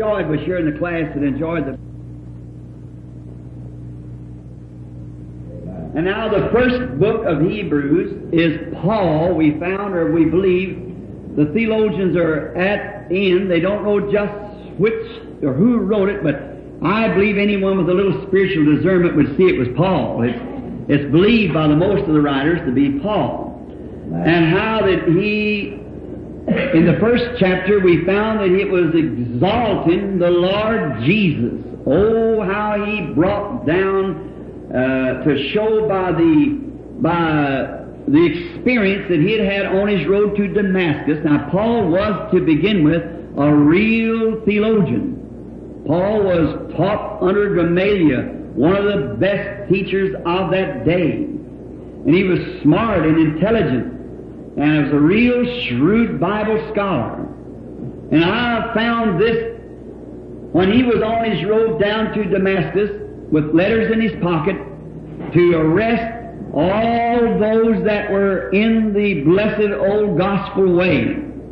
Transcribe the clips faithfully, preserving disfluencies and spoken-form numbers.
enjoyed was sharing the class and enjoyed the... And now the first book of Hebrews is Paul. We found, or we believe, the theologians are at end. They don't know just which or who wrote it, but I believe anyone with a little spiritual discernment would see it was Paul. It's, it's believed by the most of the writers to be Paul. And how that he, in the first chapter, we found that it was exalting the Lord Jesus. Oh, how he brought down uh, to show by the by the experience that he had had on his road to Damascus. Now, Paul was, to begin with, a real theologian. Paul was taught under Gamaliel, one of the best teachers of that day. And he was smart and intelligent, and he was a real shrewd Bible scholar. And I found this when he was on his road down to Damascus with letters in his pocket to arrest all those that were in the blessed old gospel way.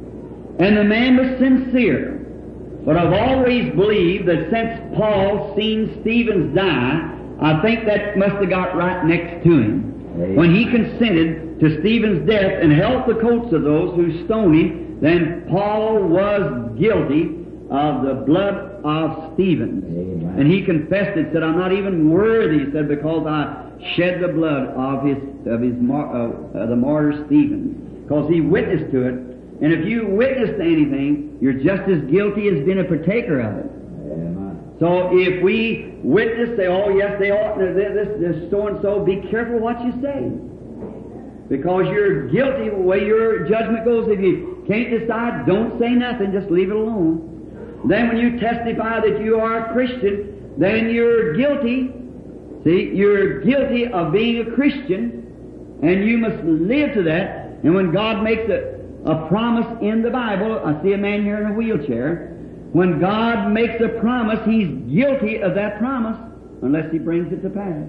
And the man was sincere. But I've always believed that since Paul seen Stephen die, I think that must have got right next to him. Amen. When he consented to Stephen's death and held the coats of those who stoned him, then Paul was guilty of the blood of Stephen. Amen. And he confessed it, said, I'm not even worthy, he said, because I shed the blood of his of his mar- uh, uh, the martyr Stephen. Because he witnessed to it. And if you witness to anything, you're just as guilty as being a partaker of it. Amen. So if we witness, say, oh yes, they ought, this, this, this so-and-so, be careful what you say. Because you're guilty the way your judgment goes. If you can't decide, don't say nothing, just leave it alone. Then when you testify that you are a Christian, then you're guilty. See, you're guilty of being a Christian, and you must live to that. And when God makes a, a promise in the Bible, I see a man here in a wheelchair. When God makes a promise, He's guilty of that promise, unless He brings it to pass.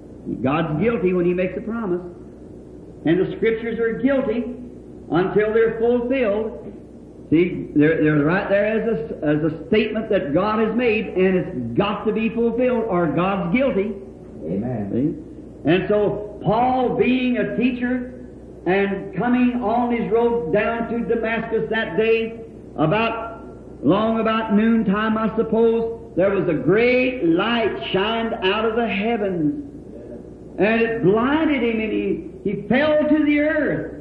God's guilty when He makes a promise. And the Scriptures are guilty until they're fulfilled. See, they're, they're right there as a, as a statement that God has made, and it's got to be fulfilled, or God's guilty. Amen. See? And so, Paul, being a teacher and coming on his road down to Damascus that day, about long about noontime, I suppose, there was a great light shined out of the heavens, and it blinded him, and he, he fell to the earth.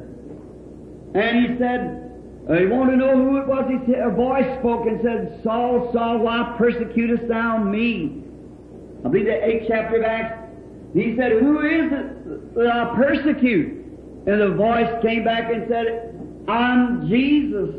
And he said, Uh, you want to know who it was? He said, a voice spoke and said, Saul, Saul, why persecutest thou me? I believe the eighth chapter of Acts. He said, who is it that I persecute? And the voice came back and said, I'm Jesus.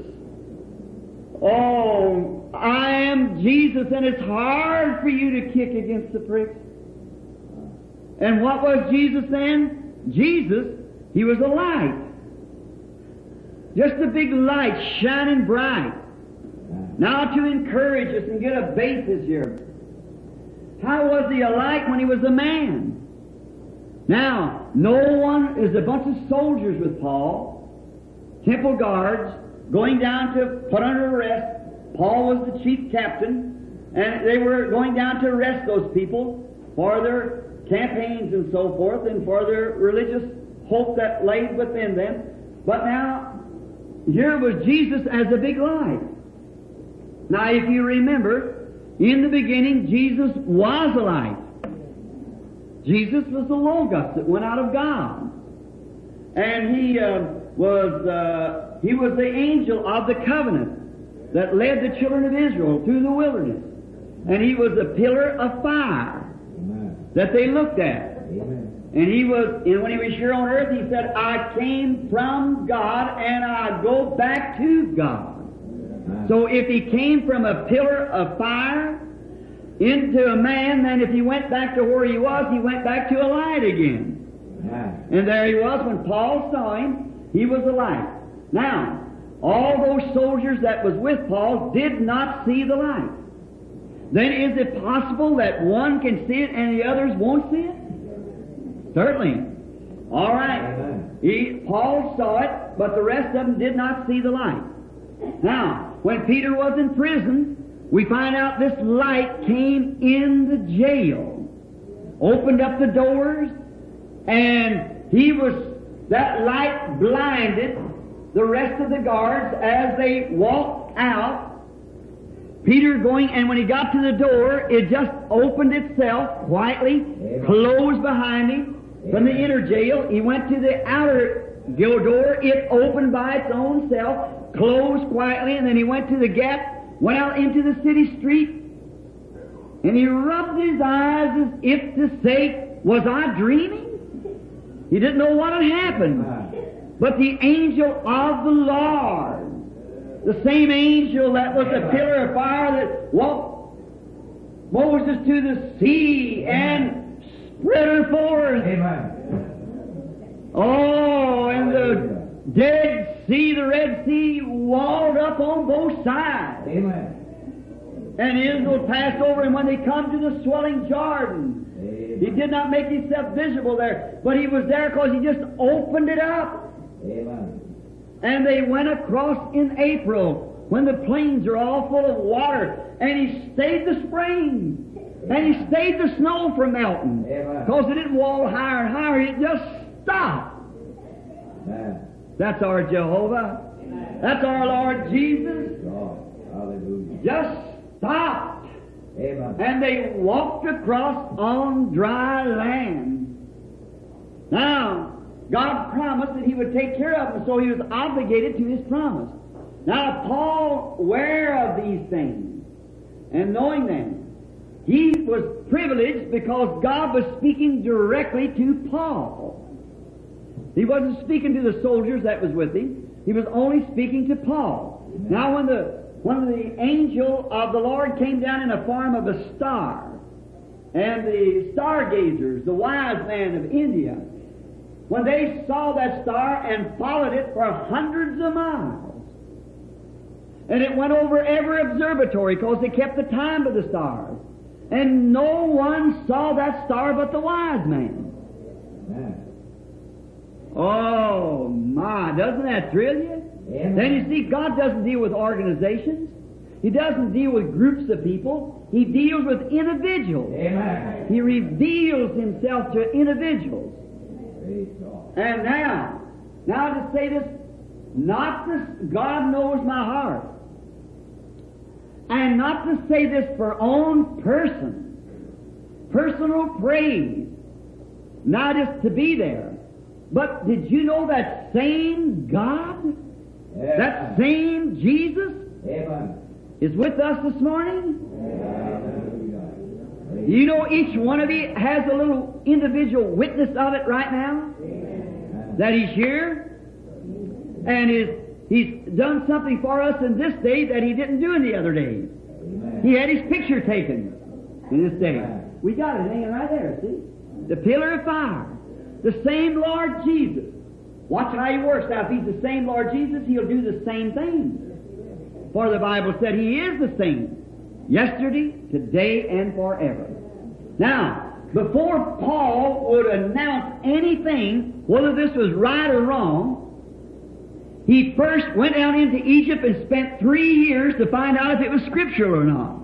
Oh, I am Jesus, and it's hard for you to kick against the pricks. And what was Jesus then? Jesus, He was a light. Just a big light shining bright. Now to encourage us and get a basis here. How was He a light when He was a man? Now, no one, is a bunch of soldiers with Paul, temple guards, going down to put under arrest. Paul was the chief captain, and they were going down to arrest those people for their campaigns and so forth, and for their religious hope that lay within them. But now, here was Jesus as a big light. Now, if you remember, in the beginning, Jesus was a light. Jesus was the Logos that went out of God. And He uh, was uh, He was the angel of the covenant that led the children of Israel through the wilderness. And He was the pillar of fire Amen. That they looked at. Amen. And He was, and when He was here on earth, He said, I came from God and I go back to God. Amen. So if He came from a pillar of fire into a man, then if He went back to where He was, He went back to a light again. Amen. And there He was. When Paul saw Him, He was a light. Now, all those soldiers that was with Paul did not see the light. Then is it possible that one can see it and the others won't see it? Certainly. All right. He, Paul saw it, but the rest of them did not see the light. Now, when Peter was in prison, we find out this light came in the jail, opened up the doors, and he was, that light blinded the rest of the guards as they walked out. Peter going, and when he got to the door, it just opened itself quietly, Amen. Closed behind him. Amen. From the inner jail, he went to the outer jail door. It opened by its own self, closed quietly, and then he went to the gap, went out into the city street, and he rubbed his eyes as if to say, was I dreaming? He didn't know what had happened. But the angel of the Lord, the same angel that was a pillar of fire that walked Moses to the sea and spread her forth. Amen. Oh, and the Dead Sea, the Red Sea, walled up on both sides. Amen. And Israel passed over, and when they come to the swelling Jordan, Amen. He did not make himself visible there, but he was there because he just opened it up. Amen. And they went across in April when the plains are all full of water, and he stayed the spring, and he stayed the snow from melting, because it didn't wall higher and higher, it just stopped. Amen. That's our Jehovah. Amen. That's our Lord Jesus. Hallelujah. Just stopped. Amen. And they walked across on dry land. Now, God promised that He would take care of them, so He was obligated to His promise. Now, Paul, aware of these things and knowing them, he was privileged because God was speaking directly to Paul. He wasn't speaking to the soldiers that was with him. He was only speaking to Paul. Amen. Now, when the when the angel of the Lord came down in the form of a star, and the stargazers, the wise men of India, when they saw that star and followed it for hundreds of miles, and it went over every observatory because they kept the time of the stars, and no one saw that star but the wise man. Amen. Oh my, doesn't that thrill you? Amen. Then you see, God doesn't deal with organizations. He doesn't deal with groups of people. He deals with individuals. Amen. He reveals Himself to individuals. And now, now to say this, not this, God knows my heart. And not to say this for own person, personal praise, not just to be there. But did you know that same God, Amen. That same Jesus, Amen. Is with us this morning? Amen. You know each one of you has a little individual witness of it right now? Amen. That He's here, and is He's done something for us in this day that He didn't do in the other days. Amen. He had His picture taken in this day. Amen. We got it hanging right there, see? The pillar of fire. The same Lord Jesus. Watch how He works. Now, if He's the same Lord Jesus, He'll do the same thing. For the Bible said He is the same, yesterday, today, and forever. Now, before Paul would announce anything, whether this was right or wrong, he first went down into Egypt and spent three years to find out if it was scriptural or not.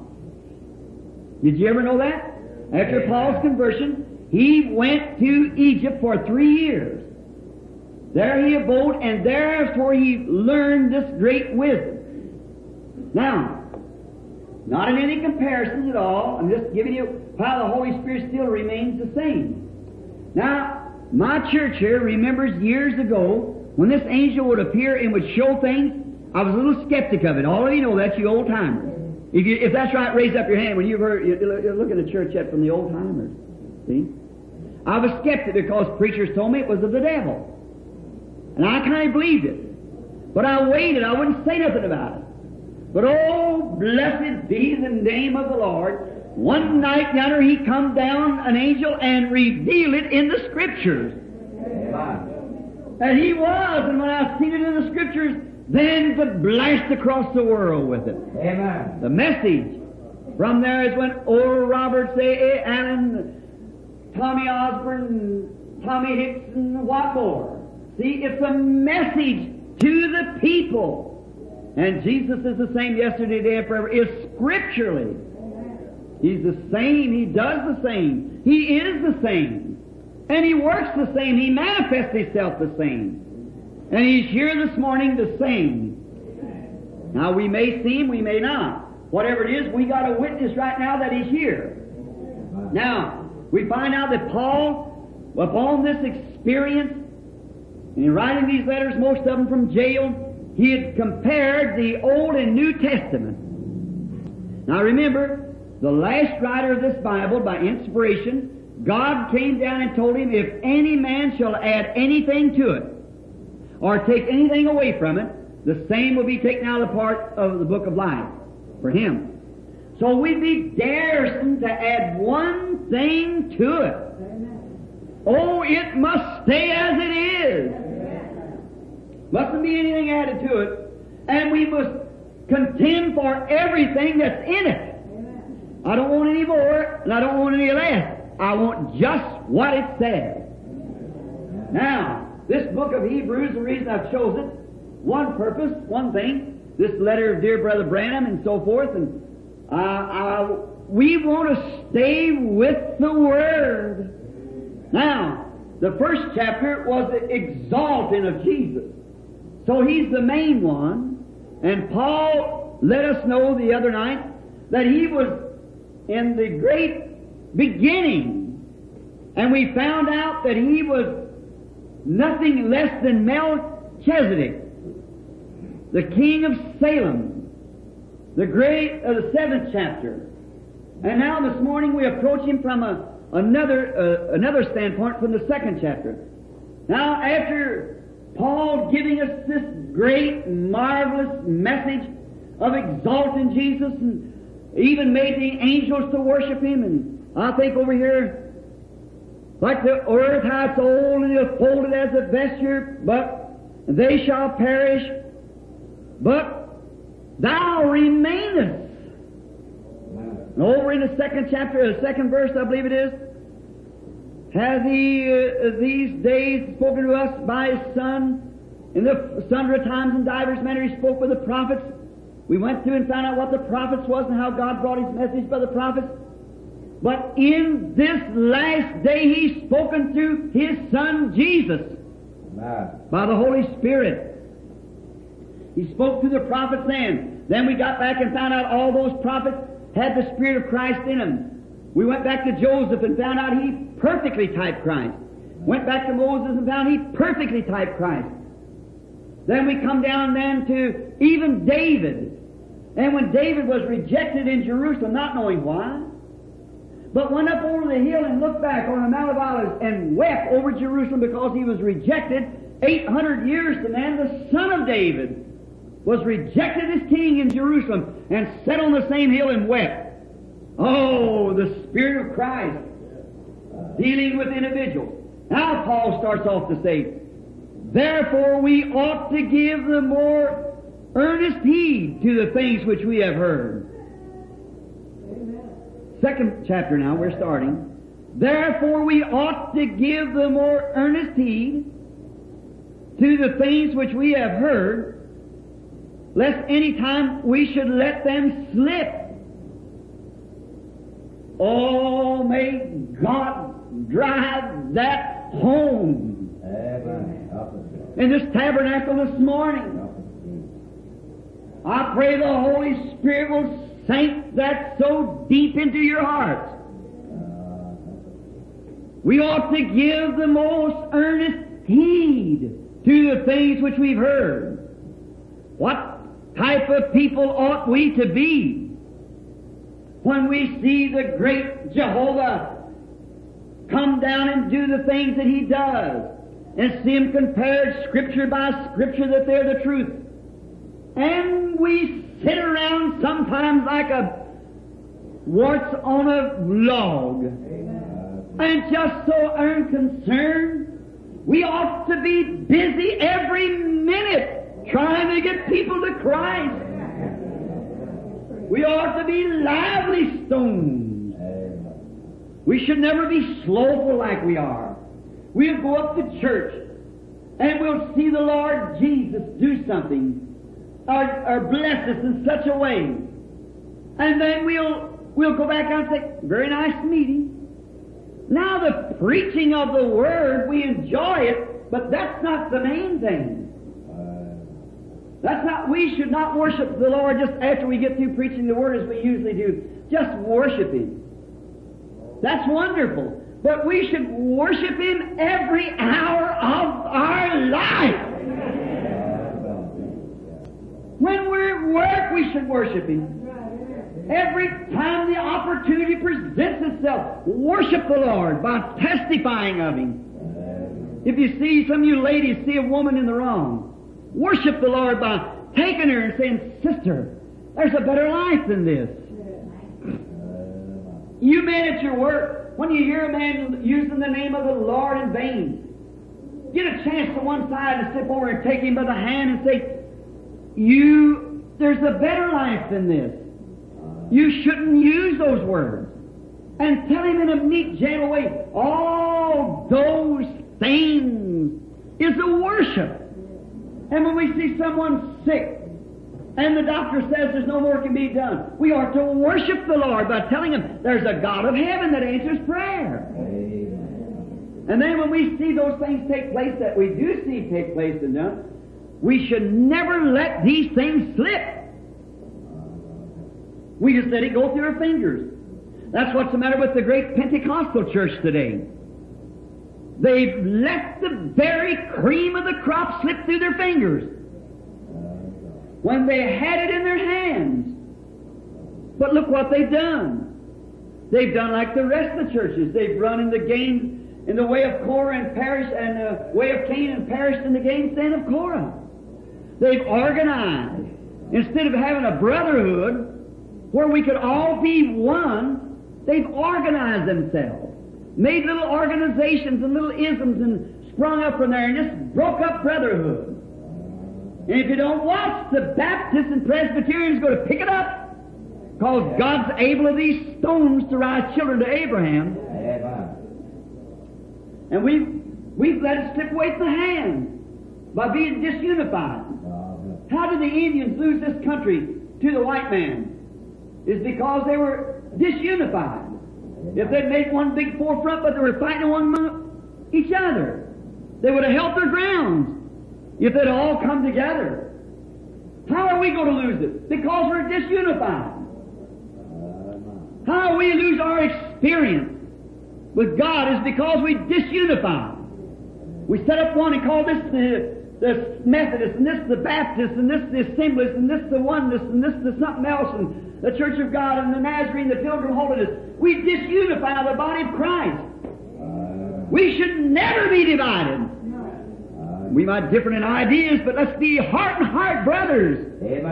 Did you ever know that? After Paul's conversion, he went to Egypt for three years. There he abode, and there's where he learned this great wisdom. Now, not in any comparison at all, I'm just giving you how the Holy Spirit still remains the same. Now, my church here remembers years ago when this angel would appear and would show things. I was a little skeptic of it. All of you know that's you old timers. If you, if that's right, raise up your hand when you've heard. You look at the church yet from the old timers. See, I was skeptic because preachers told me it was of the devil, and I kind of believed it. But I waited. I wouldn't say nothing about it. But oh, blessed be the name of the Lord. One night yonder he come down, an angel, and revealed it in the Scriptures. Amen. And he was, and when I seen it in the Scriptures, then to blast across the world with it. Amen. The message. From there is when Oral Roberts, A. A. Allen, Tommy Osborne, Tommy Hickson, what more? See, it's a message to the people. And Jesus is the same yesterday, today, and forever, is scripturally. He's the same. He does the same. He is the same. And He works the same. He manifests Himself the same. And He's here this morning the same. Now, we may see Him, we may not. Whatever it is, we got a witness right now that He's here. Now, we find out that Paul, upon this experience, and in writing these letters, most of them from jail, he had compared the Old and New Testament. Now remember, the last writer of this Bible, by inspiration, God came down and told him, if any man shall add anything to it, or take anything away from it, the same will be taken out of the part of the book of life for him. So we'd be daresome to add one thing to it. Oh, it must stay as it is. Mustn't be anything added to it. And we must contend for everything that's in it. Amen. I don't want any more, and I don't want any less. I want just what it says. Amen. Now, this book of Hebrews, the reason I've chosen it, one purpose, one thing, this letter of dear Brother Branham and so forth, and uh, uh, we want to stay with the Word. Now, the first chapter was the exalting of Jesus. So He's the main one, and Paul let us know the other night that He was in the great beginning, and we found out that He was nothing less than Melchizedek, the king of Salem, the great of uh, the seventh chapter. And now this morning we approach Him from a, another uh, another standpoint from the second chapter. Now, after Paul giving us this great, marvelous message of exalting Jesus and even made the angels to worship Him. And I think over here, like the earth, how it's old and it's folded as a vesture, but they shall perish, but Thou remainest. And over in the second chapter, the second verse, I believe it is, has He uh, these days spoken to us by His Son? In the sundry times and divers manner He spoke with the prophets. We went through and found out what the prophets was and how God brought His message by the prophets. But in this last day He's spoken through His Son Jesus. Amen. By the Holy Spirit. He spoke to the prophets then. Then we got back and found out all those prophets had the Spirit of Christ in them. We went back to Joseph and found out he perfectly typed Christ. Went back to Moses and found he perfectly typed Christ. Then we come down then to even David. And when David was rejected in Jerusalem, not knowing why, but went up over the hill and looked back on the Mount of Olives and wept over Jerusalem because he was rejected. Eight hundred years the man, the son of David, was rejected as king in Jerusalem and sat on the same hill and wept. Oh, the Spirit of Christ dealing with individuals. Now Paul starts off to say, therefore we ought to give the more earnest heed to the things which we have heard. Amen. Second chapter now, we're starting. Therefore we ought to give the more earnest heed to the things which we have heard, lest any time we should let them slip. Oh, may God drive that home. Amen. In this tabernacle this morning. I pray the Holy Spirit will sink that so deep into your hearts. We ought to give the most earnest heed to the things which we've heard. What type of people ought we to be when we see the great Jehovah come down and do the things that He does, and see Him compared Scripture by Scripture that they're the truth? And we sit around sometimes like a warts on a log. Amen. And just so unconcerned. We ought to be busy every minute trying to get people to Christ. We ought to be lively stones. We should never be slowful like we are. We'll go up to church and we'll see the Lord Jesus do something. or, or bless us in such a way. And then we'll, we'll go back and say, very nice meeting. Now the preaching of the Word, we enjoy it, but that's not the main thing. That's not, we should not worship the Lord just after we get through preaching the Word as we usually do. Just worship Him. That's wonderful. But we should worship Him every hour of our life. When we're at work, we should worship Him. Every time the opportunity presents itself, worship the Lord by testifying of Him. If you see, some of you ladies see a woman in the wrong, worship the Lord by taking her and saying, Sister, there's a better life than this. You men at your work, when you hear a man using the name of the Lord in vain, get a chance to one side and step over and take him by the hand and say, You, there's a better life than this. You shouldn't use those words. And tell him in a meek, gentle way, all those things is a worship. And when we see someone sick, and the doctor says there's no more can be done, we are to worship the Lord by telling Him there's a God of heaven that answers prayer. Amen. And then when we see those things take place that we do see take place in them, we should never let these things slip. We just let it go through our fingers. That's what's the matter with the great Pentecostal church today. They've let the very cream of the crop slip through their fingers when they had it in their hands. But look what they've done. They've done like the rest of the churches. They've run in the game in the way of Korah and perished, and the way of Cain and perished in the gainsaying of Korah. They've organized. Instead of having a brotherhood where we could all be one, they've organized themselves, made little organizations and little isms and sprung up from there and just broke up brotherhood. And if you don't watch, the Baptists and Presbyterians go to pick it up, because God's able of these stones to rise children to Abraham. And we've, we've let it slip away from the hands by being disunified. How did the Indians lose this country to the white man? It's because they were disunified. If they'd made one big forefront, but they were fighting among each other, they would have held their grounds if they'd all come together. How are we going to lose it? Because we're disunified. How we lose our experience with God is because we disunify. We set up one and call this the, the Methodist, and this the Baptist, and this the Assemblies, and this the Oneness, and this the something else, and the Church of God, and the Nazarene, the Pilgrim Holiness. We disunify the body of Christ. We should never be divided. We might differ in ideas, but let's be heart and heart brothers.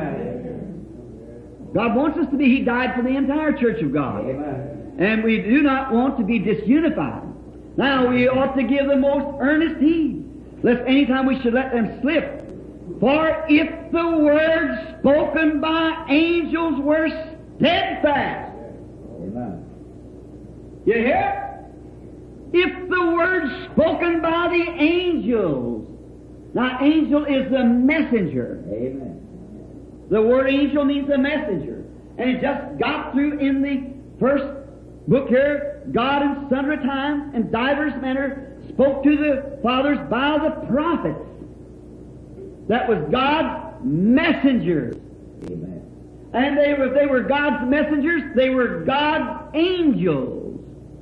Amen. God wants us to be. He died for the entire Church of God. Amen. And we do not want to be disunified. Now, we ought to give the most earnest heed, lest any time we should let them slip. For if the words spoken by angels were steadfast. Amen. You hear? If the words spoken by the angels. Now, angel is the messenger. Amen. The word angel means a messenger. And it just got through in the first book here. God in sundry times and divers manner spoke to the fathers by the prophets. That was God's messengers. Amen. And they were, they were God's messengers, they were God's angels.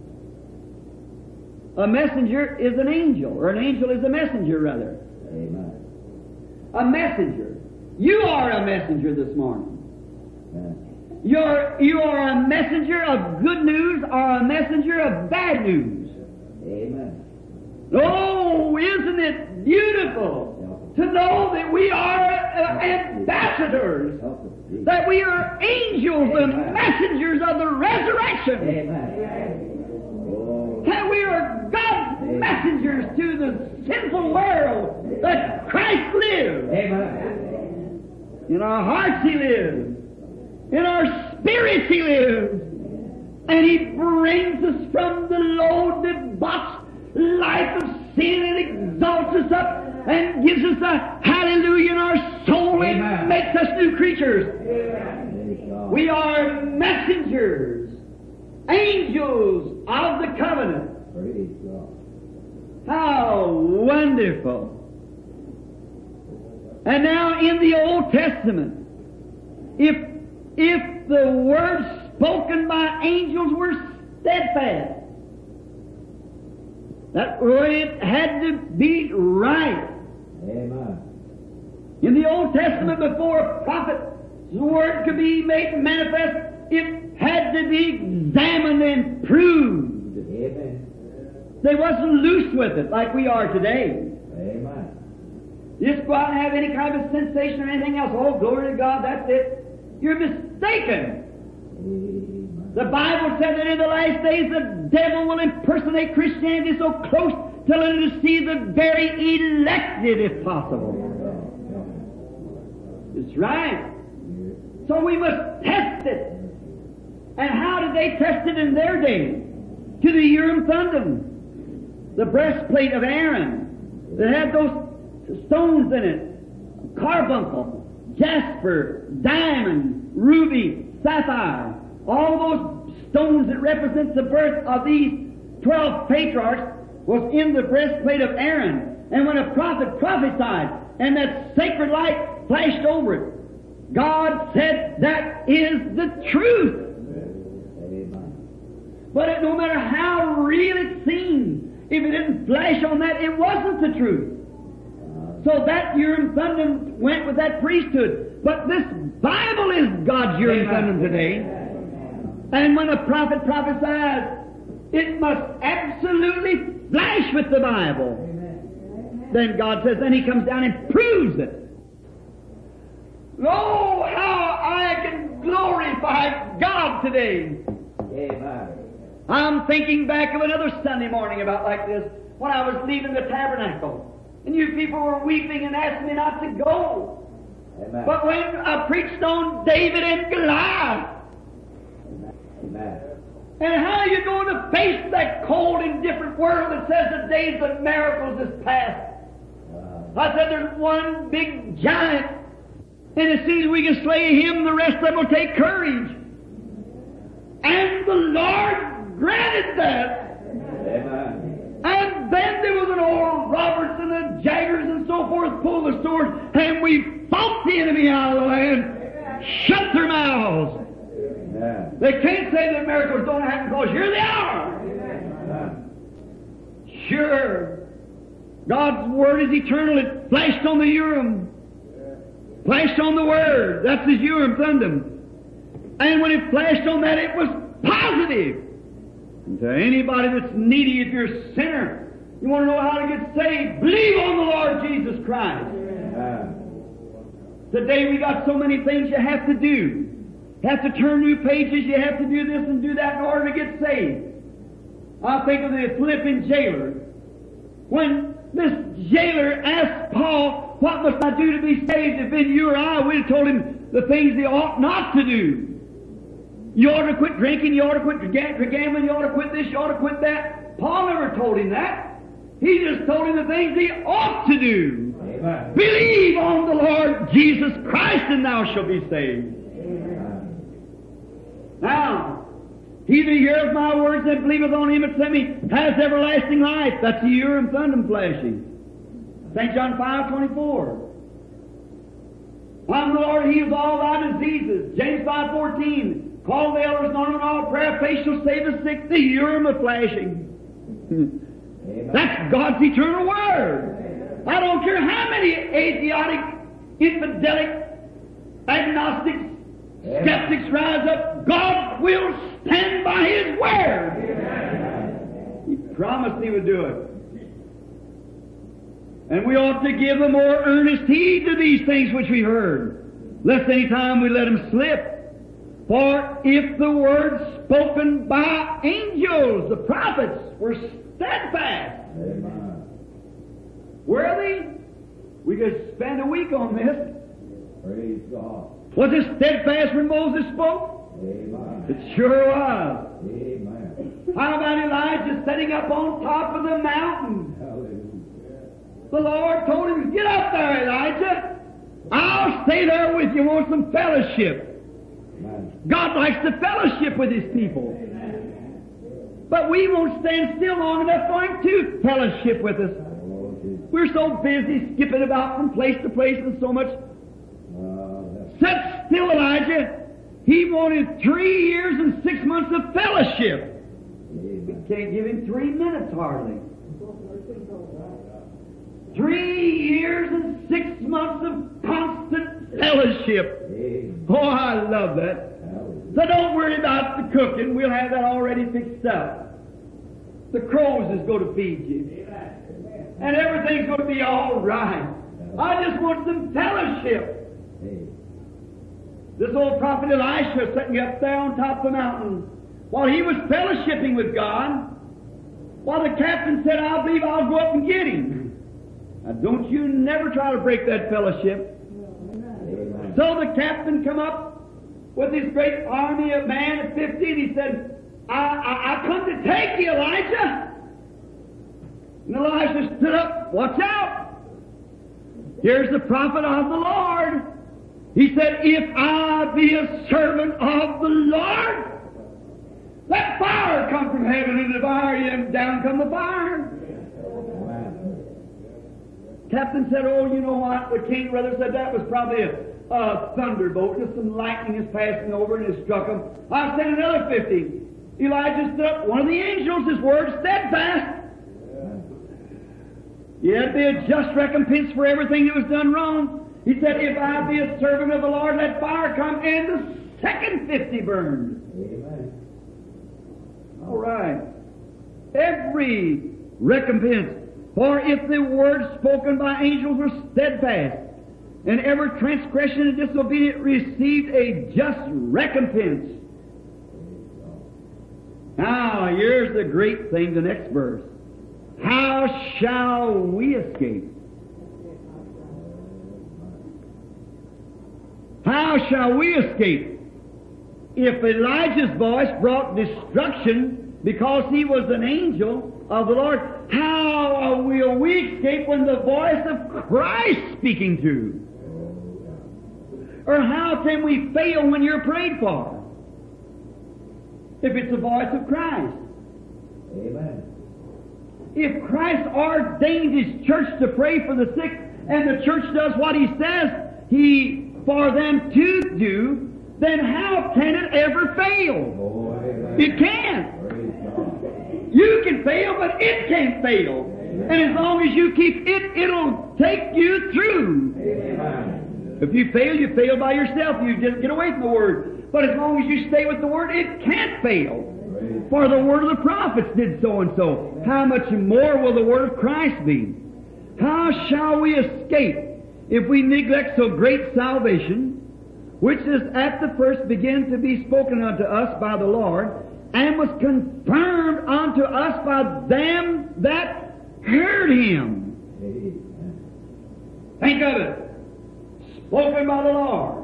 A messenger is an angel, or an angel is a messenger, rather. Amen. A messenger. You are a messenger this morning. Amen. You're, you are a messenger of good news or a messenger of bad news. Amen. Oh, isn't it beautiful to know that we are uh, ambassadors, that we are angels and messengers of the resurrection. Amen. That we are God's messengers to the sinful world, that Christ lives. Amen. In our hearts He lives. In our spirits He lives. And He brings us from the low, debauched life of sin and exalts us up and gives us a hallelujah in our soul Amen. and makes us new creatures. Praise God. We are messengers, angels of the covenant. Praise God. How wonderful. And now in the Old Testament, if, if the words spoken by angels were steadfast, that way it had to be right. Amen. In the Old Testament, before a prophet's word could be made manifest, it had to be examined and proved. Amen. They wasn't loose with it like we are today. Amen. Just go out and have any kind of sensation or anything else. Oh, glory to God, that's it. You're mistaken. Amen. The Bible said that in the last days the devil will impersonate Christianity so close till it will deceive the very elected, if possible. It's right. So we must test it. And how did they test it in their day? To the Urim Thummim, the breastplate of Aaron, that had those stones in it: carbuncle, jasper, diamond, ruby, sapphire. All those stones that represent the birth of these twelve patriarchs was in the breastplate of Aaron. And when a prophet prophesied and that sacred light flashed over it, God said, that is the truth. Amen. But it, no matter how real it seemed, if it didn't flash on that, it wasn't the truth. So that Urim Thummim went with that priesthood. But this Bible is God's Urim Thummim today. And when a prophet prophesies, it must absolutely flash with the Bible. Then God says, then He comes down and proves it. Oh, how I can glorify God today. Amen. I'm thinking back of another Sunday morning about like this, when I was leaving the tabernacle. And you people were weeping and asking me not to go. Amen. But when I preached on David and Goliath, Amen. and how you going to face that cold, indifferent world that says the days of miracles is past? Uh, I said there's one big giant, and as soon as we can slay him, the rest of them will take courage. And the Lord granted that. Amen. And then there was an old Roberts and the Jaggers and so forth pulled the sword, and we fought the enemy out of the land, shut their mouths. Amen. They can't say that miracles don't happen because here they are. Amen. Sure. God's Word is eternal. It flashed on the Urim. Flashed on the Word. That's His Urim Thummim. And when it flashed on that, it was positive. And to anybody that's needy, if you're a sinner, you want to know how to get saved, believe on the Lord Jesus Christ. Amen. Today we got so many things you have to do. You have to turn new pages, you have to do this and do that in order to get saved. I think of the Philippian jailer. When this jailer asked Paul, what must I do to be saved? If in you or I, we'd have told him the things he ought not to do. You ought to quit drinking, you ought to quit gambling, you ought to quit this, you ought to quit that. Paul never told him that. He just told him the things he ought to do. Amen. Believe on the Lord Jesus Christ and thou shalt be saved. Now, he that heareth my words and believeth on him that sent me has everlasting life. That's the Urim Thummim flashing. Saint John five twenty-four. I'm the Lord, he heals all thy diseases. James five fourteen. Call the elders, anoint them in all prayer, faith shall save the sick. The Urim of flashing. Amen. That's God's eternal Word. I don't care how many atheistic, infidelic, agnostics, skeptics rise up, God will stand by His Word. Amen. He promised He would do it. And we ought to give the more earnest heed to these things which we've heard, lest any time we let them slip. For if the words spoken by angels, the prophets, were steadfast, Amen. were they? We could spend a week on this. Praise God. Was it steadfast when Moses spoke? Amen. It sure was. Amen. How about Elijah sitting up on top of the mountain? Hallelujah. The Lord told him, get up there, Elijah. I'll stay there with you. Want some fellowship? Amen. God likes to fellowship with His people. But we won't stand still long enough for Him to fellowship with us. Oh, Jesus. We're so busy skipping about from place to place and so much. Uh, Sit still, Elijah. He wanted three years and six months of fellowship. Amen. Can't give him three minutes hardly. Three years and six months of constant fellowship. Amen. Oh, I love that. Hallelujah. So don't worry about the cooking. We'll have that already fixed up. The crows is going to feed you. And everything's going to be all right. I just want some fellowship. Amen. This old prophet Elisha sitting up there on top of the mountain, while he was fellowshipping with God, while the captain said, I believe I'll go up and get him. Now don't you never try to break that fellowship. Amen. So the captain come up with his great army of man at fifty, and he said, I, I, I come to take you, Elijah. And Elijah stood up, watch out. Here's the prophet of the Lord. He said, if I be a servant of the Lord, let fire come from heaven and devour you, and down come the fire. Amen. Captain said, oh, you know what? The king brother said that was probably a, a thunderbolt. Just some lightning is passing over and it struck him. I sent another fifty. Elijah stood up. One of the angels, his word steadfast. Yeah, it'd be a just recompense for everything that was done wrong. He said, if I be a servant of the Lord, let fire come. And the second fifty burned. Amen. All right. Every recompense. For if the words spoken by angels were steadfast, and every transgression and disobedience received a just recompense. Now, here's the great thing, the next verse. How shall we escape? How shall we escape? If Elijah's voice brought destruction because he was an angel of the Lord, how will we escape when the voice of Christ speaking to? Or how can we fail when you're prayed for? If it's the voice of Christ. Amen. If Christ ordained His church to pray for the sick, and the church does what He says He for them to do, then how can it ever fail? Oh, amen. It can't. Praise God. You can fail, but it can't fail. Amen. And as long as you keep it, it'll take you through. Amen. If you fail, you fail by yourself. You just get away from the Word. But as long as you stay with the Word, it can't fail. Praise For the word of the prophets did so and so. How much more will the word of Christ be? How shall we escape if we neglect so great salvation, which is at the first began to be spoken unto us by the Lord, and was confirmed unto us by them that heard Him? Amen. Think of it. Spoken by the Lord.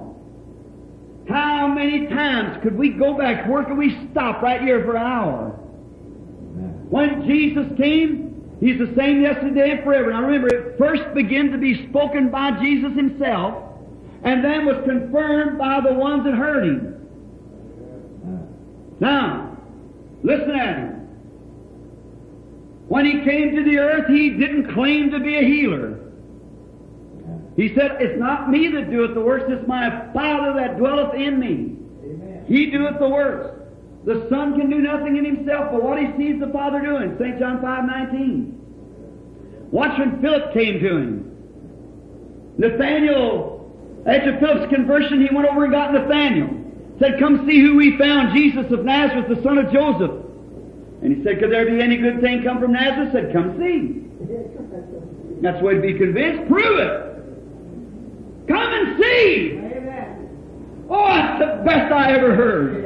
How many times could we go back? Where could we stop right here for an hour? Amen. When Jesus came, He's the same yesterday and forever. Now remember, it first began to be spoken by Jesus Himself, and then was confirmed by the ones that heard Him. Amen. Now, listen at Him. When He came to the earth, He didn't claim to be a healer. He said, it's not me that doeth the works, it's my Father that dwelleth in me. Amen. He doeth the works. The Son can do nothing in Himself, but what He sees the Father doing. Saint John five nineteen. Watch when Philip came to Him. Nathanael, after Philip's conversion, he went over and got Nathanael. Said, come see who we found, Jesus of Nazareth, the son of Joseph. And he said, could there be any good thing come from Nazareth? Said, come see. That's the way to be convinced. Prove it. Come and see. Amen. Oh, that's the best I ever heard.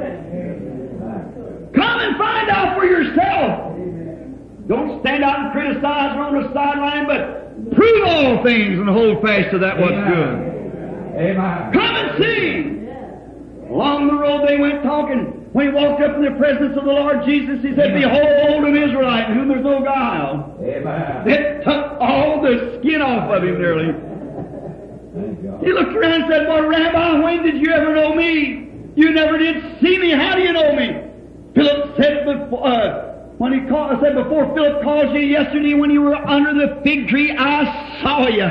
Come and find out for yourself. Don't stand out and criticize or on the sideline, but prove all things and hold fast to that what's good. Amen. Come and see. Along the road they went talking. When he walked up in the presence of the Lord Jesus, he said, behold an Israelite in whom there's no guile. Amen. It took all the skin off of him nearly. Thank God. He looked around and said, well, Rabbi, when did you ever know me? You never did see me. How do you know me? Philip said before, uh, when he called, I said, before Philip called you yesterday when you were under the fig tree, I saw you.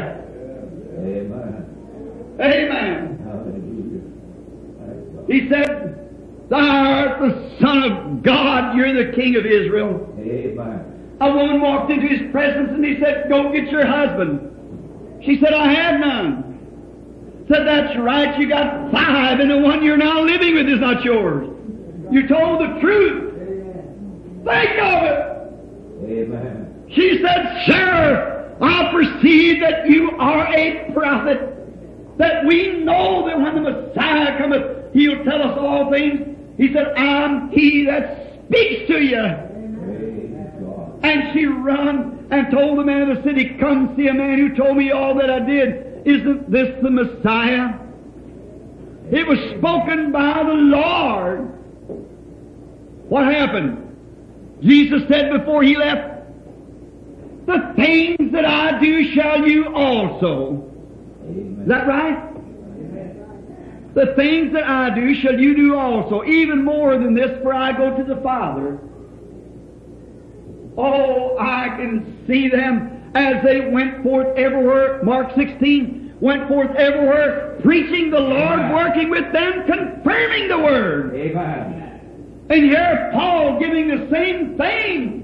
Amen. Amen. Hallelujah. Thank God. He said, thou art the Son of God. You're the King of Israel. Amen. A woman walked into his presence and he said, go get your husband. She said, I have none. Said, that's right, you got five, and the one you're now living with is not yours. You told the truth. Think of it. Amen. She said, sir, I perceive that you are a prophet, that we know that when the Messiah cometh, he'll tell us all things. He said, I'm he that speaks to you. Praise God. And she run and told the man of the city, come see a man who told me all that I did. Isn't this the Messiah? It was spoken by the Lord. What happened? Jesus said before he left, the things that I do shall you also. Amen. Is that right? The things that I do shall you do also, even more than this, for I go to the Father. Oh, I can see them as they went forth everywhere. Mark sixteen, went forth everywhere, preaching the Lord, Amen. working with them, confirming the Word. Amen. And here Paul giving the same thing.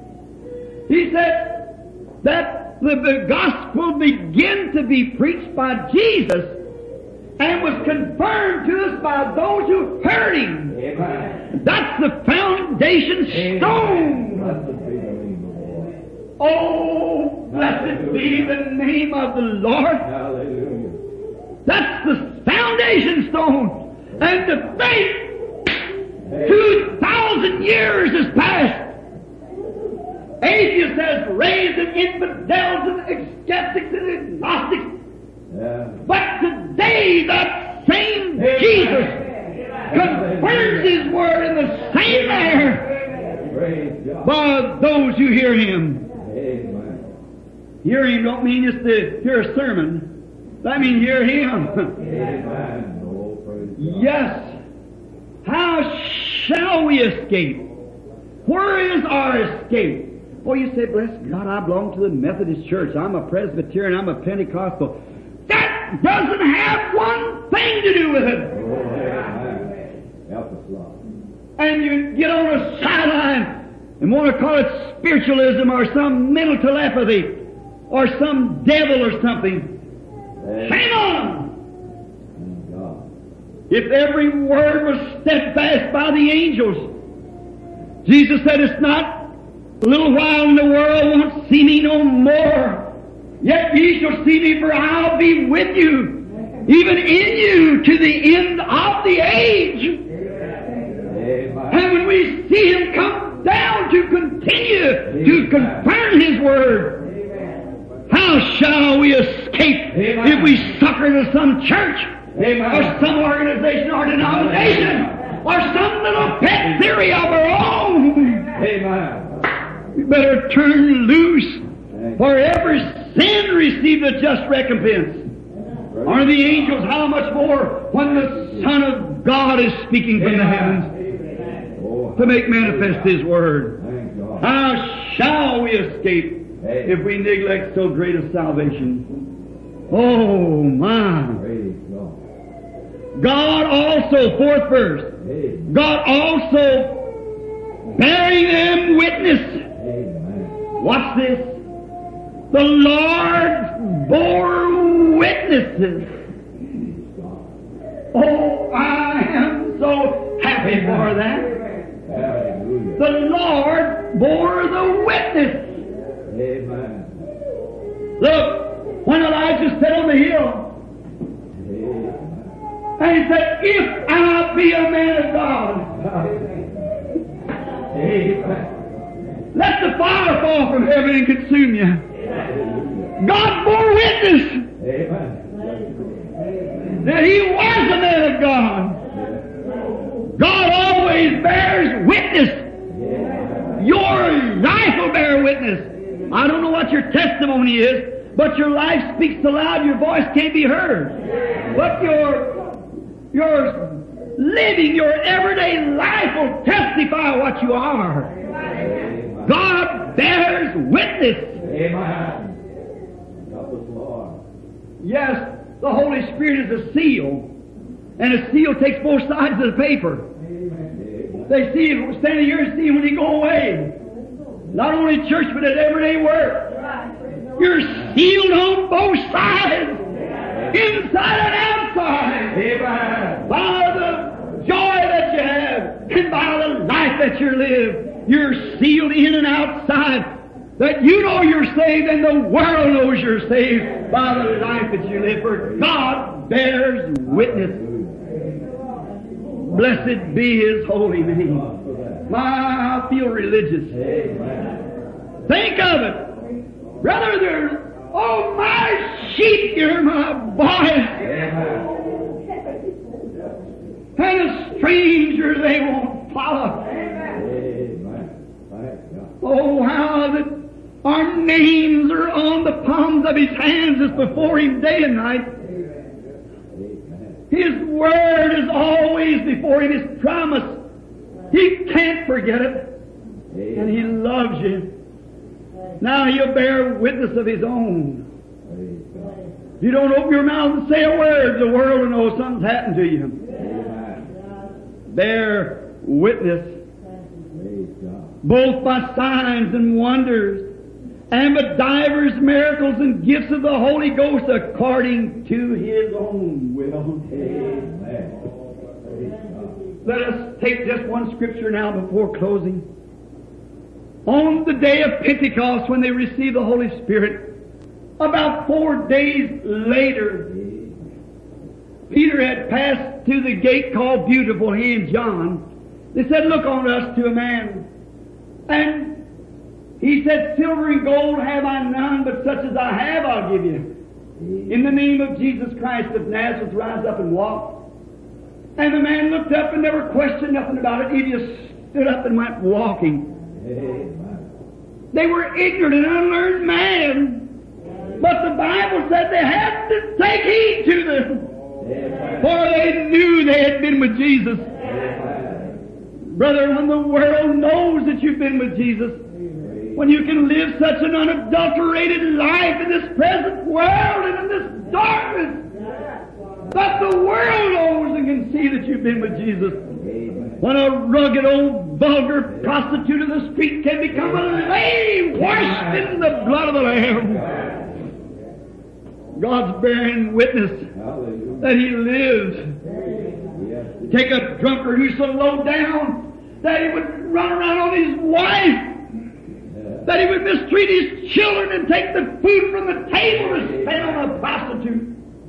He said that the, the gospel began to be preached by Jesus and was confirmed to us by those who heard him. Amen. That's the foundation stone. Blessed be the name of the Lord. Oh, blessed be the name of the Lord. Hallelujah. That's the foundation stone. And to think two thousand years has passed. Atheists has raised and infidels and skeptics and agnostics. Yeah. But today that same Amen. Jesus confirms His Word in the same manner Praise God. by those who hear Him. Amen. Hear Him don't mean just to hear a sermon. That means hear Him. Amen. Oh, praise God. Yes. How shall we escape? Where is our escape? Oh, you say, bless God, I belong to the Methodist Church. I'm a Presbyterian. I'm a Pentecostal. That doesn't have one thing to do with it. Oh, amen. Help us, Lord. And you get on a sideline and want to call it spiritualism or some mental telepathy or some devil or something. Shame on them! Thank God. If every word was steadfast by the angels, Jesus said, it's not a little while and the world won't see me no more. Yet ye shall see me, for I'll be with you, even in you, to the end of the age. Amen. And when we see Him come down to continue to confirm His Word, how shall we escape Amen. if we sucker to some church Amen. or some organization or denomination or some little pet theory of our own? Amen. We better turn loose, Thank for every sin receive a just recompense. you. Are the angels how much more when the Son of God is speaking from the heavens Oh, to make manifest His Word? thank God. How shall we escape if we neglect so great a salvation? Oh my! Praise God. God also, fourth verse, Amen. God also bearing them witness. Amen. Watch this. The Lord bore witnesses. Praise God. Oh, I am so happy for that. Hallelujah. The Lord bore the witness. Amen. Look, when Elijah sat on the hill, Amen. and he said, if I be a man of God, Amen. let the fire fall from heaven and consume you. Hallelujah. God bore witness Amen. that He was a man of God. God always bears witness. Amen. Your life will bear witness. I don't know what your testimony is. But your life speaks so loud your voice can't be heard. But your, your living, your everyday life will testify what you are. God bears witness. Amen. Help us, Lord. Yes, the Holy Spirit is a seal. And a seal takes both sides of the paper. Amen. They see him standing here and see him when he go away. Not only church, but at everyday work. You're sealed on both sides, inside and outside, Amen. by the joy that you have and by the life that you live. You're sealed in and outside. That you know you're saved and the world knows you're saved by the life that you live. For God bears witness. Blessed be His holy name. My, I feel religious. Amen. Think of it. Brother, there's, oh, my sheep, you're my voice. And a stranger they won't follow. Amen. Thank God. Oh, how that our names are on the palms of His hands is before Him day and night. Amen. His Word is always before Him, His promise. He can't forget it. And He loves you. Now He'll bear witness of His own. If you don't open your mouth and say a word, the world will know something's happened to you. Amen. Bear witness, Praise God. both by signs and wonders, and by divers miracles and gifts of the Holy Ghost according to His own will. Amen. Praise God. Let us take just one scripture now before closing. On the day of Pentecost, when they received the Holy Spirit, about four days later, Peter had passed through the gate called Beautiful, he and John. They said, look on us to a man. And he said, silver and gold have I none, but such as I have I'll give you. In the name of Jesus Christ of Nazareth, rise up and walk. And the man looked up and never questioned nothing about it. He just stood up and went walking. Amen. They were ignorant and unlearned man. But the Bible said they had to take heed to them. Amen. For they knew they had been with Jesus. Amen. Brother, when the world knows that you've been with Jesus, when you can live such an unadulterated life in this present world and in this darkness, that the world knows and can see that you've been with Jesus. Amen. When a rugged old vulgar prostitute of the street can become a lady washed in the blood of the Lamb. God's bearing witness Hallelujah. that He lives. Yes. Take a drunkard who's so low down that he would run around on his wife, that he would mistreat his children and take the food from the table and spend on a prostitute.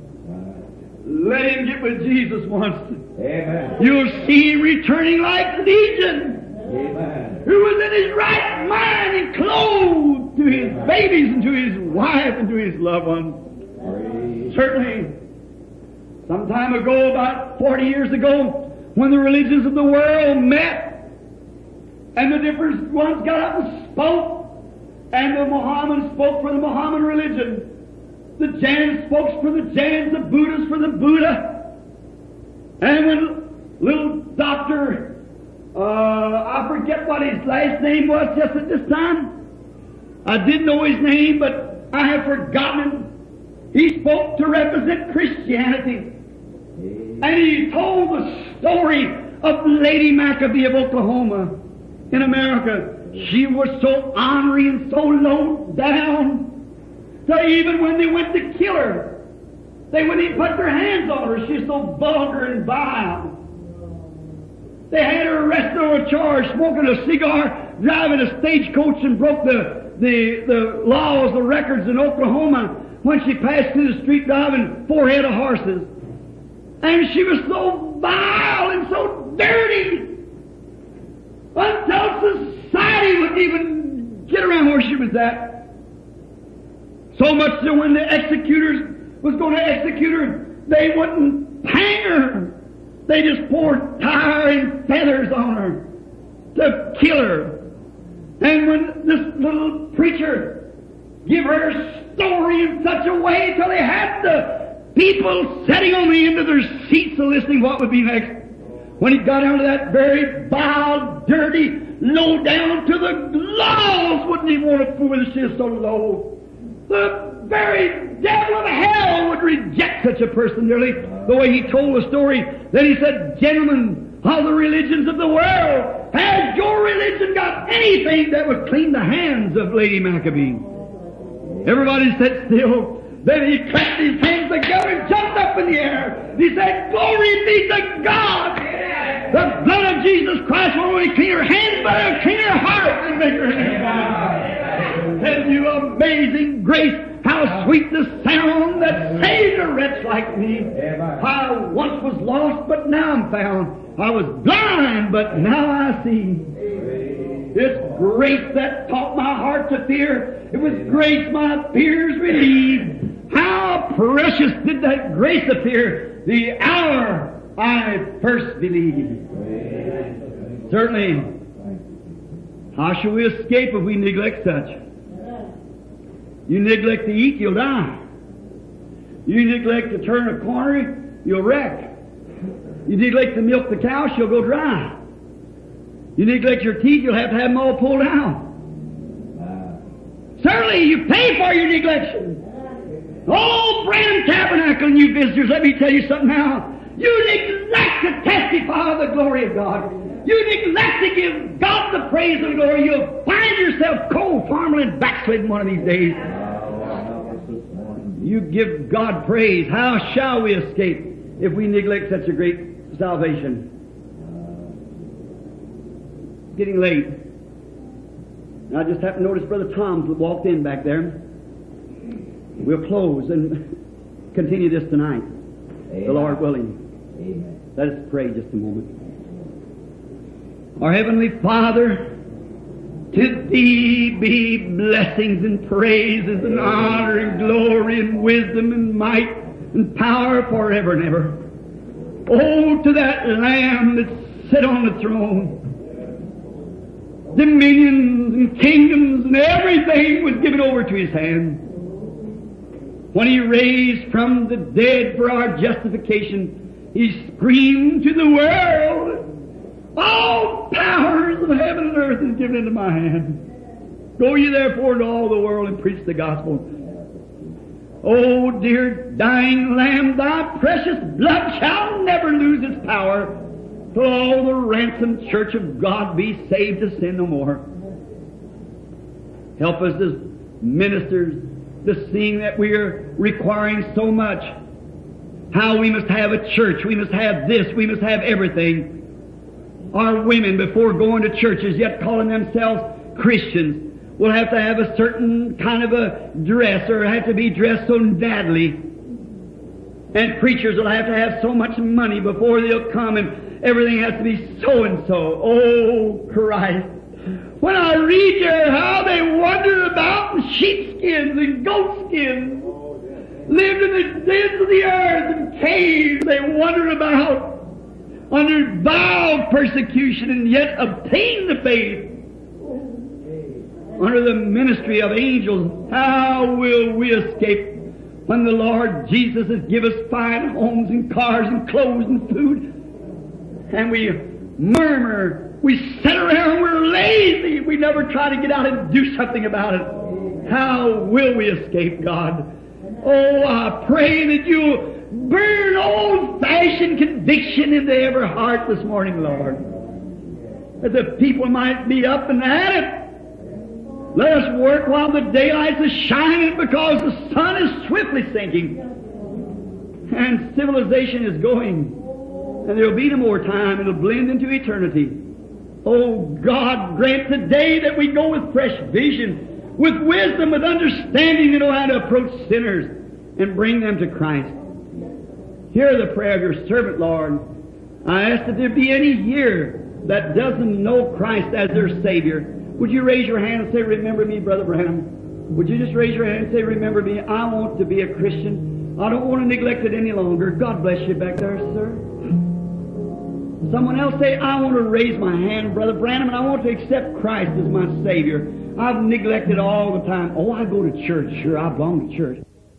Let him get with Jesus once. Amen. You'll see him returning like Legion, Amen. who was in his right mind and clothed to his babies and to his wife and to his loved ones. Praise. Certainly, some time ago, about forty years ago, when the religions of the world met, and the different ones got up and spoke, and the Mohammedans spoke for the Mohammedan religion, the Jains spoke for the Jains, the Buddhists for the Buddha, and when little Doctor, uh, I forget what his last name was just at this time, I did know his name, but I have forgotten him. He spoke to represent Christianity. And he told the story of Lady Maccabee of Oklahoma in America. She was so ornery and so low down that even when they went to kill her, they wouldn't even put their hands on her. She was so vulgar and vile. They had her arrested on a charge, smoking a cigar, driving a stagecoach, and broke the, the, the laws, the records in Oklahoma when she passed through the street driving four head of horses. And she was so vile and so dirty until society wouldn't even get around where she was at. So much so when the executors was going to execute her, they wouldn't hang her. They just poured tar and feathers on her to kill her. And when this little preacher give her story in such a way till they had the people sitting on the end of their seats and listening what would be next. When he got down to that very vile, dirty, low down to the laws, wouldn't he want to fool this is so low? The very devil of hell would reject such a person, nearly, the way he told the story. Then he said, gentlemen of the religions of the world, has your religion got anything that would clean the hands of Lady Maccabee? Everybody sat still. Then he clapped his hands together and jumped up in the air. He said, glory be to God! The blood of Jesus Christ will only clean her hands, but it'll clean her heart and make her hands. Tell you, amazing grace, how sweet the sound that saved a wretch like me. I once was lost, but now I'm found. I was blind, but now I see. It's grace that taught my heart to fear. It was grace my fears relieved. How precious did that grace appear the hour I first believed. Certainly, how shall we escape if we neglect such? You neglect to eat, you'll die. You neglect to turn a corner, you'll wreck. You neglect to milk the cow, she'll go dry. You neglect your teeth, you'll have to have them all pulled out. Certainly, you pay for your neglection. Oh, Branham Tabernacle and you visitors, let me tell you something now. You neglect to testify of the glory of God. You neglect to give God the praise and glory. You'll find yourself cold, farming, and backsliding one of these days. You give God praise. How shall we escape if we neglect such a great salvation? It's getting late. And I just happened to notice Brother Tom's walked in back there. We'll close and continue this tonight. Amen. The Lord willing. Amen. Let us pray just a moment. Our Heavenly Father, to Thee be blessings and praises and honor and glory and wisdom and might and power forever and ever. Oh, to that Lamb that sit on the throne. Dominions and kingdoms and everything was given over to His hand. When He raised from the dead for our justification, He screamed to the world, all powers of heaven and earth is given into my hand. Go ye therefore into all the world and preach the gospel. Oh, dear dying Lamb, Thy precious blood shall never lose its power till all the ransomed church of God be saved to sin no more. Help us as ministers to seeing that we are requiring so much. How we must have a church, we must have this, we must have everything. Our women, before going to churches, yet calling themselves Christians, will have to have a certain kind of a dress, or have to be dressed so badly. And preachers will have to have so much money before they'll come, and everything has to be so and so. Oh, Christ. When I read here how they wander about in sheepskins and goatskins, lived in the dens of the earth and caves, they wander about under vile persecution and yet obtain the faith under the ministry of angels. How will we escape when the Lord Jesus has given us fine homes and cars and clothes and food, and we murmur, we sit around, we're lazy, we never try to get out and do something about it? How will we escape, God? Oh, I pray that you'll burn old-fashioned conviction into every heart this morning, Lord, that the people might be up and at it. Let us work while the daylight is shining, because the sun is swiftly sinking and civilization is going, and there'll be no more time. It'll blend into eternity. Oh, God, grant today that we go with fresh vision, with wisdom, with understanding to know how to approach sinners and bring them to Christ. Hear the prayer of your servant, Lord. I ask that there be any here that doesn't know Christ as their Savior. Would you raise your hand and say, remember me, Brother Branham? Would you just raise your hand and say, remember me? I want to be a Christian. I don't want to neglect it any longer. God bless you back there, sir. Someone else say, I want to raise my hand, Brother Branham, and I want to accept Christ as my Savior. I've neglected all the time. Oh, I go to church. Sure, I belong to church.